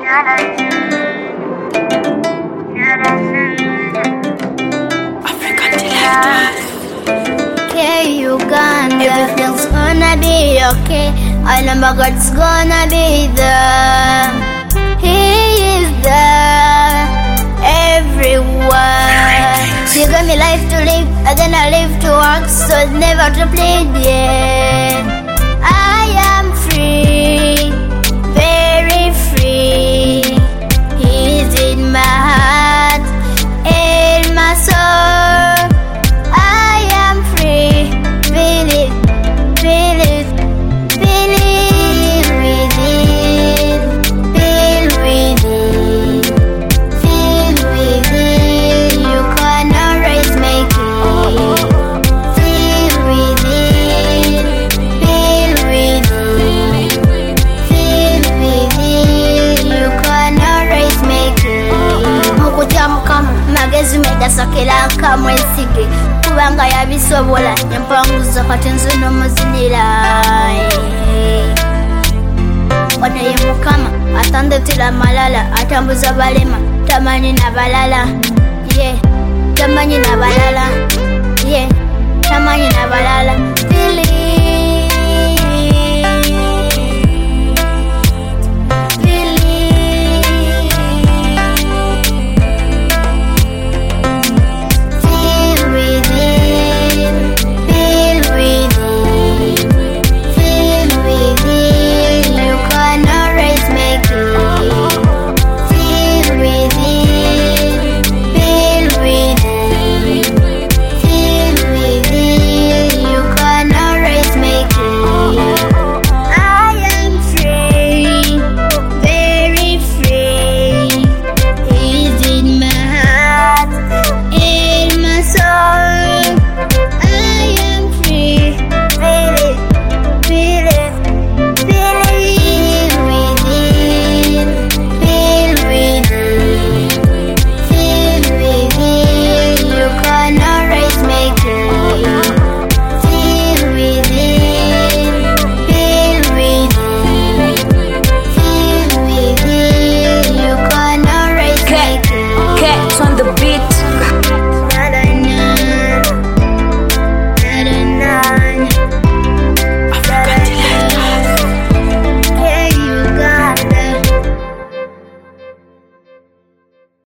Okay, Uganda, everything's gonna be okay. I know my God's gonna be there. He is there everywhere. She gave me life to live, and then I live to work, so never to plead. Yeah, I am free, very free. He's in my heart, in my soul. I am free, feel it, feel it, feel it within, feel within, feel within. You can always make it. Feel within, feel within, feel within. You can always make it. Mukutyamukamu magezi megasakira kamwe ensige kubanga yabisobola empanguzo kati nze n'omuzinira. Ono ye Mukama atandetera malala, atambuza balema tamanyi nabalala. Tamanyi nabalala. Tamanyi nabalala.